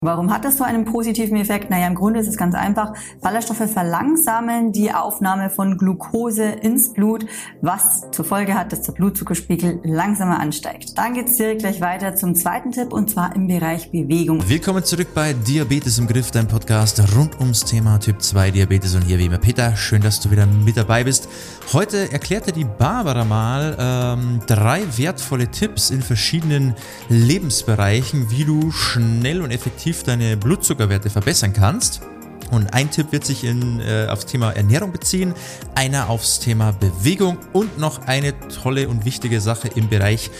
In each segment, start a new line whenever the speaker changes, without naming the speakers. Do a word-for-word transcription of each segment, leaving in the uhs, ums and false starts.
Warum hat das so einen positiven Effekt? Naja, im Grunde ist es ganz einfach. Ballaststoffe verlangsamen die Aufnahme von Glucose ins Blut, was zur Folge hat, dass der Blutzuckerspiegel langsamer ansteigt. Dann geht's direkt gleich weiter zum zweiten Tipp, und zwar im Bereich Bewegung.
Willkommen zurück bei Diabetes im Griff, dein Podcast rund ums Thema Typ zwei Diabetes, und hier wie immer Peter. Schön, dass du wieder mit dabei bist. Heute erklärte die Barbara mal ähm, drei wertvolle Tipps in verschiedenen Lebensbereichen, wie du schnell und effektiv deine Blutzuckerwerte verbessern kannst. Und ein Tipp wird sich in, äh, aufs Thema Ernährung beziehen, einer aufs Thema Bewegung und noch eine tolle und wichtige Sache im Bereich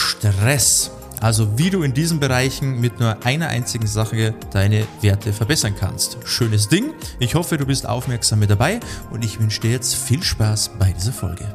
Stress. Also wie du in diesen Bereichen mit nur einer einzigen Sache deine Werte verbessern kannst. Schönes Ding. Ich hoffe, du bist aufmerksam mit dabei, und ich wünsche dir jetzt viel Spaß bei dieser Folge.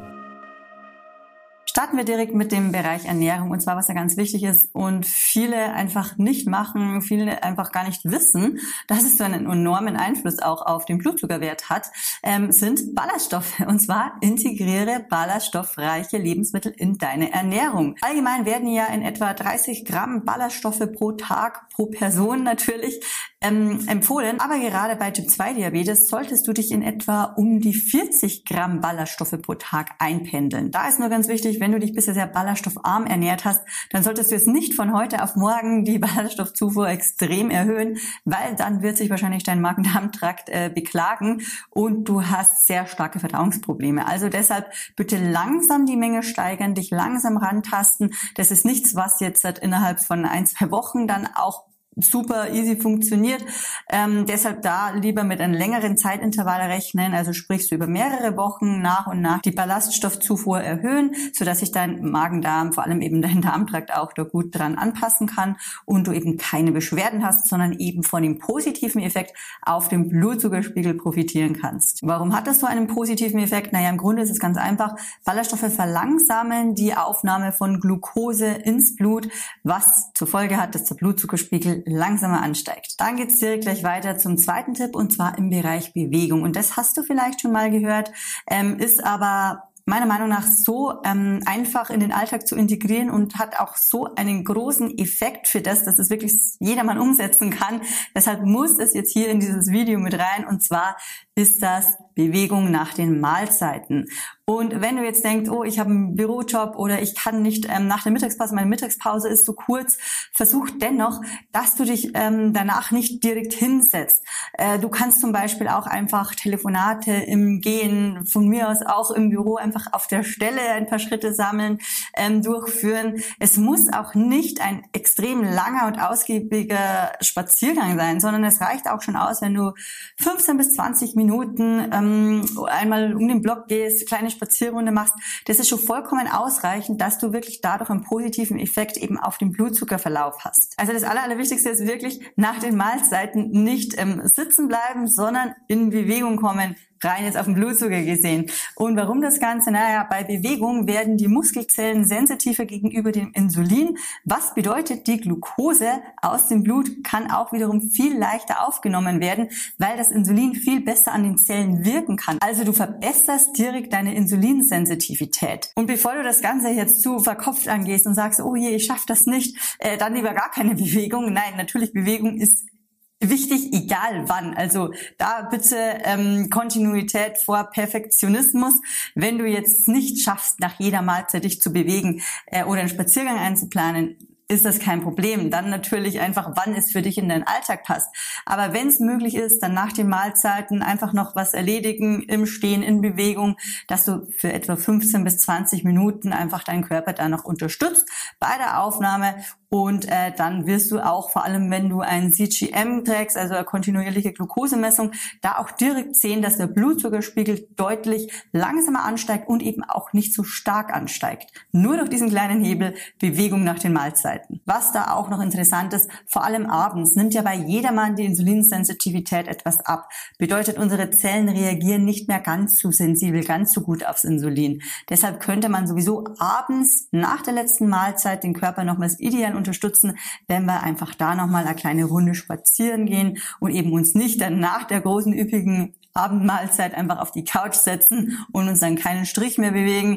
Starten wir direkt mit dem Bereich Ernährung, und zwar was da ganz wichtig ist und viele einfach nicht machen, viele einfach gar nicht wissen, dass es so einen enormen Einfluss auch auf den Blutzuckerwert hat, ähm, sind Ballaststoffe. Und zwar integriere ballaststoffreiche Lebensmittel in deine Ernährung. Allgemein werden ja in etwa dreißig Gramm Ballaststoffe pro Tag, pro Person natürlich, ähm, empfohlen. Aber gerade bei Typ zwei Diabetes solltest du dich in etwa um die vierzig Gramm Ballaststoffe pro Tag einpendeln. Da ist nur ganz wichtig, wenn du dich bisher sehr ballaststoffarm ernährt hast, dann solltest du jetzt nicht von heute auf morgen die Ballaststoffzufuhr extrem erhöhen, weil dann wird sich wahrscheinlich dein Magen-Darm-Trakt äh, beklagen und du hast sehr starke Verdauungsprobleme. Also deshalb bitte langsam die Menge steigern, dich langsam rantasten. Das ist nichts, was jetzt halt innerhalb von ein, zwei Wochen dann auch super easy funktioniert. Ähm, deshalb da lieber mit einem längeren Zeitintervall rechnen, also sprichst du über mehrere Wochen nach und nach die Ballaststoffzufuhr erhöhen, sodass sich dein Magen-Darm, vor allem eben dein Darmtrakt auch da gut dran anpassen kann und du eben keine Beschwerden hast, sondern eben von dem positiven Effekt auf den Blutzuckerspiegel profitieren kannst. Warum hat das so einen positiven Effekt? Naja, im Grunde ist es ganz einfach. Ballaststoffe verlangsamen die Aufnahme von Glucose ins Blut, was zur Folge hat, dass der Blutzuckerspiegel langsamer ansteigt. Dann geht's direkt gleich weiter zum zweiten Tipp, und zwar im Bereich Bewegung. Und das hast du vielleicht schon mal gehört, ähm, ist aber meiner Meinung nach so ähm, einfach in den Alltag zu integrieren und hat auch so einen großen Effekt für das, dass es wirklich jedermann umsetzen kann. Deshalb muss es jetzt hier in dieses Video mit rein, und zwar ist das Bewegung nach den Mahlzeiten. Und wenn du jetzt denkst, oh, ich habe einen Bürojob oder ich kann nicht ähm, nach der Mittagspause, meine Mittagspause ist so kurz, versuch dennoch, dass du dich ähm, danach nicht direkt hinsetzt. Äh, du kannst zum Beispiel auch einfach Telefonate im Gehen, von mir aus auch im Büro, einfach auf der Stelle ein paar Schritte sammeln, ähm, durchführen. Es muss auch nicht ein extrem langer und ausgiebiger Spaziergang sein, sondern es reicht auch schon aus, wenn du fünfzehn bis zwanzig Minuten ähm, einmal um den Block gehst, kleine Spazierrunde machst. Das ist schon vollkommen ausreichend, dass du wirklich dadurch einen positiven Effekt eben auf den Blutzuckerverlauf hast. Also das Aller, Allerwichtigste ist wirklich nach den Mahlzeiten nicht ähm, sitzen bleiben, sondern in Bewegung kommen, rein jetzt auf den Blutzucker gesehen. Und warum das Ganze? Naja, bei Bewegung werden die Muskelzellen sensitiver gegenüber dem Insulin. Was bedeutet, die Glucose aus dem Blut kann auch wiederum viel leichter aufgenommen werden, weil das Insulin viel besser an den Zellen wirken kann. Also du verbesserst direkt deine Insulinsensitivität. Und bevor du das Ganze jetzt zu verkopft angehst und sagst, oh je, ich schaffe das nicht, äh, dann lieber gar keine Bewegung. Nein, natürlich, Bewegung ist wichtig, egal wann. Also da bitte ähm, Kontinuität vor Perfektionismus. Wenn du jetzt nicht schaffst, nach jeder Mahlzeit dich zu bewegen äh, oder einen Spaziergang einzuplanen, ist das kein Problem. Dann natürlich einfach, wann es für dich in deinen Alltag passt. Aber wenn es möglich ist, dann nach den Mahlzeiten einfach noch was erledigen, im Stehen, in Bewegung, dass du für etwa fünfzehn bis zwanzig Minuten einfach deinen Körper da noch unterstützt bei der Aufnahme. Und äh, dann wirst du auch, vor allem wenn du ein C G M trägst, also eine kontinuierliche Glukosemessung, da auch direkt sehen, dass der Blutzuckerspiegel deutlich langsamer ansteigt und eben auch nicht so stark ansteigt. Nur durch diesen kleinen Hebel Bewegung nach den Mahlzeiten. Was da auch noch interessant ist, vor allem abends nimmt ja bei jedermann die Insulinsensitivität etwas ab. Bedeutet, unsere Zellen reagieren nicht mehr ganz so sensibel, ganz so gut aufs Insulin. Deshalb könnte man sowieso abends nach der letzten Mahlzeit den Körper nochmals ideal unterstützen, wenn wir einfach da nochmal eine kleine Runde spazieren gehen und eben uns nicht dann nach der großen, üppigen Abendmahlzeit einfach auf die Couch setzen und uns dann keinen Strich mehr bewegen.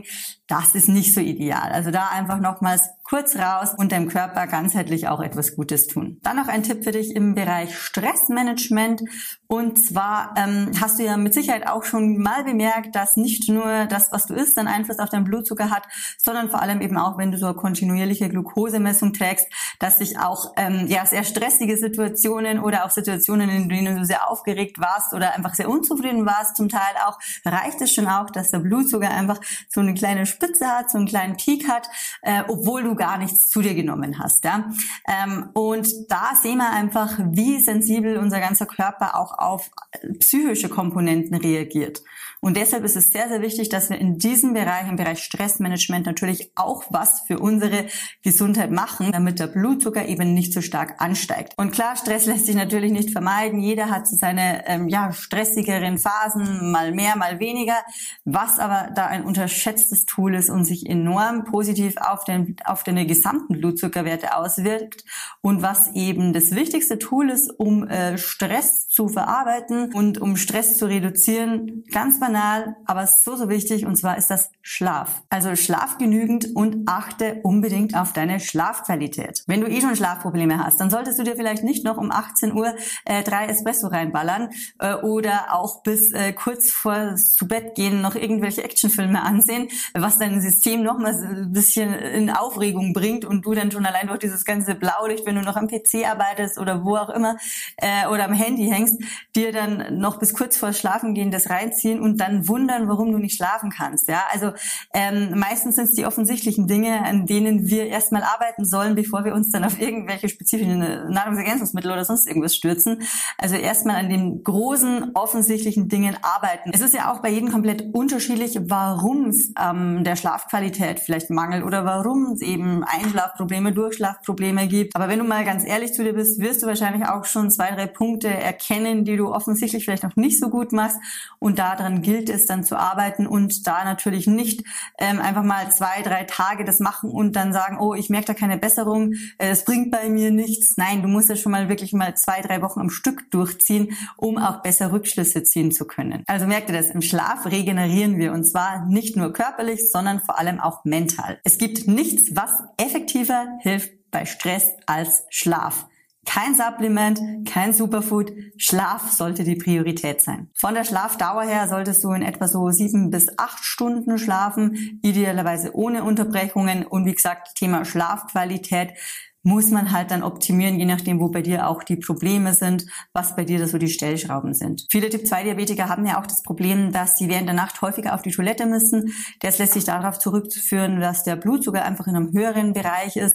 das ist nicht so ideal. Also da einfach nochmals kurz raus und deinem Körper ganzheitlich auch etwas Gutes tun. Dann noch ein Tipp für dich im Bereich Stressmanagement. Und zwar ähm, hast du ja mit Sicherheit auch schon mal bemerkt, dass nicht nur das, was du isst, einen Einfluss auf deinen Blutzucker hat, sondern vor allem eben auch, wenn du so eine kontinuierliche Glukosemessung trägst, dass sich auch ähm, ja sehr stressige Situationen oder auch Situationen, in denen du sehr aufgeregt warst oder einfach sehr unzufrieden warst, zum Teil auch, reicht es schon auch, dass der Blutzucker einfach so eine kleine Spitze hat, so einen kleinen Peak hat, äh, obwohl du gar nichts zu dir genommen hast. Ja? Ähm, und da sehen wir einfach, wie sensibel unser ganzer Körper auch auf psychische Komponenten reagiert. Und deshalb ist es sehr, sehr wichtig, dass wir in diesem Bereich, im Bereich Stressmanagement natürlich auch was für unsere Gesundheit machen, damit der Blutzucker eben nicht so stark ansteigt. Und klar, Stress lässt sich natürlich nicht vermeiden. Jeder hat so seine ähm, ja, stressigeren Phasen, mal mehr, mal weniger. Was aber da ein unterschätztes Tool ist und sich enorm positiv auf den auf deine gesamten Blutzuckerwerte auswirkt und was eben das wichtigste Tool ist, um äh, Stress zu verarbeiten und um Stress zu reduzieren, ganz banal, aber so, so wichtig, und zwar ist das Schlaf. Also schlaf genügend und achte unbedingt auf deine Schlafqualität. Wenn du eh schon Schlafprobleme hast, dann solltest du dir vielleicht nicht noch um achtzehn Uhr äh, drei Espresso reinballern äh, oder auch bis äh, kurz vor zu Bett gehen noch irgendwelche Actionfilme ansehen, was dein System noch mal ein bisschen in Aufregung bringt und du dann schon allein durch dieses ganze Blaulicht, wenn du noch am P C arbeitest oder wo auch immer äh, oder am Handy hängst, dir dann noch bis kurz vor Schlafengehen das reinziehen und dann wundern, warum du nicht schlafen kannst. Ja, also ähm, meistens sind es die offensichtlichen Dinge, an denen wir erstmal arbeiten sollen, bevor wir uns dann auf irgendwelche spezifischen Nahrungsergänzungsmittel oder sonst irgendwas stürzen. Also erstmal an den großen, offensichtlichen Dingen arbeiten. Es ist ja auch bei jedem komplett unterschiedlich, warum es ähm, der Schlafqualität vielleicht mangelt oder warum es eben Einschlafprobleme, Durchschlafprobleme gibt. Aber wenn du mal ganz ehrlich zu dir bist, wirst du wahrscheinlich auch schon zwei, drei Punkte erkennen, die du offensichtlich vielleicht noch nicht so gut machst. Und daran gilt es dann zu arbeiten und da natürlich nicht ähm, einfach mal zwei, drei Tage das machen und dann sagen, oh, ich merke da keine Besserung, es äh, bringt bei mir nichts. Nein, du musst das schon mal wirklich mal zwei, drei Wochen am Stück durchziehen, um auch besser Rückschlüsse ziehen zu können. Also merkt ihr das, im Schlaf regenerieren wir und zwar nicht nur körperlich, sondern vor allem auch mental. Es gibt nichts, was effektiver hilft bei Stress als Schlaf. Kein Supplement, kein Superfood, Schlaf sollte die Priorität sein. Von der Schlafdauer her solltest du in etwa so sieben bis acht Stunden schlafen, idealerweise ohne Unterbrechungen und wie gesagt, Thema Schlafqualität muss man halt dann optimieren, je nachdem, wo bei dir auch die Probleme sind, was bei dir da so die Stellschrauben sind. Viele Typ zwei Diabetiker haben ja auch das Problem, dass sie während der Nacht häufiger auf die Toilette müssen. Das lässt sich darauf zurückführen, dass der Blutzucker einfach in einem höheren Bereich ist.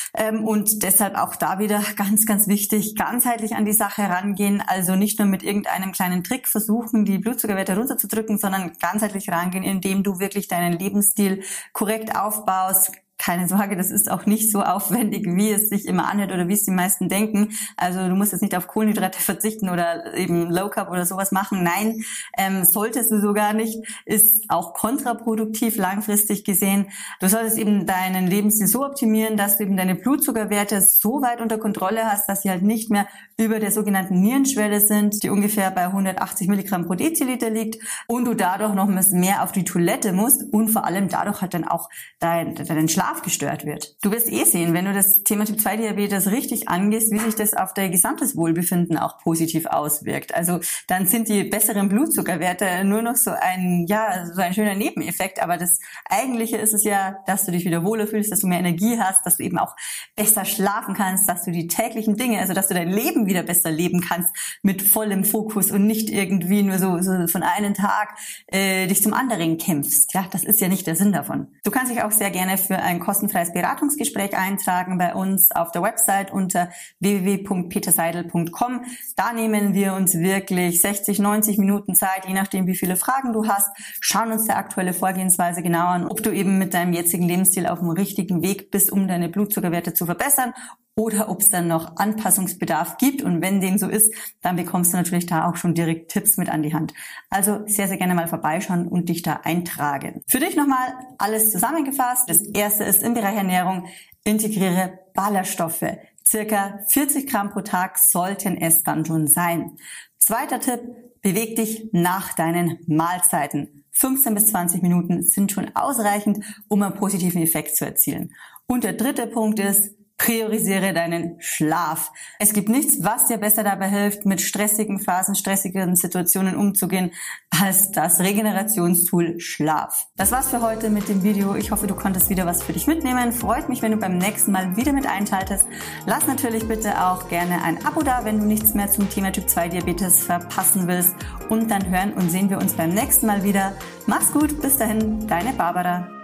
Und deshalb auch da wieder ganz, ganz wichtig, ganzheitlich an die Sache rangehen. Also nicht nur mit irgendeinem kleinen Trick versuchen, die Blutzuckerwerte runterzudrücken, sondern ganzheitlich rangehen, indem du wirklich deinen Lebensstil korrekt aufbaust. Keine Sorge, das ist auch nicht so aufwendig, wie es sich immer anhört oder wie es die meisten denken. Also du musst jetzt nicht auf Kohlenhydrate verzichten oder eben Low Carb oder sowas machen. Nein, ähm, solltest du sogar nicht. Ist auch kontraproduktiv langfristig gesehen. Du solltest eben deinen Lebensstil so optimieren, dass du eben deine Blutzuckerwerte so weit unter Kontrolle hast, dass sie halt nicht mehr über der sogenannten Nierenschwelle sind, die ungefähr bei hundertachtzig Milligramm pro Deziliter liegt und du dadurch noch mehr auf die Toilette musst und vor allem dadurch halt dann auch dein, deinen Schlaf gestört wird. Du wirst eh sehen, wenn du das Thema Typ zwei Diabetes richtig angehst, wie sich das auf dein gesamtes Wohlbefinden auch positiv auswirkt. Also dann sind die besseren Blutzuckerwerte nur noch so ein, ja, so ein schöner Nebeneffekt, aber das Eigentliche ist es ja, dass du dich wieder wohler fühlst, dass du mehr Energie hast, dass du eben auch besser schlafen kannst, dass du die täglichen Dinge, also dass du dein Leben wieder besser leben kannst mit vollem Fokus und nicht irgendwie nur so, so von einem Tag äh, dich zum anderen kämpfst. Ja, das ist ja nicht der Sinn davon. Du kannst dich auch sehr gerne für ein kostenfreies Beratungsgespräch eintragen bei uns auf der Website unter w w w punkt peter seidel punkt com. Da nehmen wir uns wirklich sechzig, neunzig Minuten Zeit, je nachdem wie viele Fragen du hast, schauen uns die aktuelle Vorgehensweise genau an, ob du eben mit deinem jetzigen Lebensstil auf dem richtigen Weg bist, um deine Blutzuckerwerte zu verbessern oder ob es dann noch Anpassungsbedarf gibt. Und wenn dem so ist, dann bekommst du natürlich da auch schon direkt Tipps mit an die Hand. Also sehr, sehr gerne mal vorbeischauen und dich da eintragen. Für dich nochmal alles zusammengefasst. Das erste ist im Bereich Ernährung, integriere Ballaststoffe. Circa vierzig Gramm pro Tag sollten es dann schon sein. Zweiter Tipp, beweg dich nach deinen Mahlzeiten. fünfzehn bis zwanzig Minuten sind schon ausreichend, um einen positiven Effekt zu erzielen. Und der dritte Punkt ist, priorisiere deinen Schlaf. Es gibt nichts, was dir besser dabei hilft, mit stressigen Phasen, stressigen Situationen umzugehen, als das Regenerationstool Schlaf. Das war's für heute mit dem Video. Ich hoffe, du konntest wieder was für dich mitnehmen. Freut mich, wenn du beim nächsten Mal wieder mit einschaltest. Lass natürlich bitte auch gerne ein Abo da, wenn du nichts mehr zum Thema Typ zwei Diabetes verpassen willst. Und dann hören und sehen wir uns beim nächsten Mal wieder. Mach's gut, bis dahin, deine Barbara.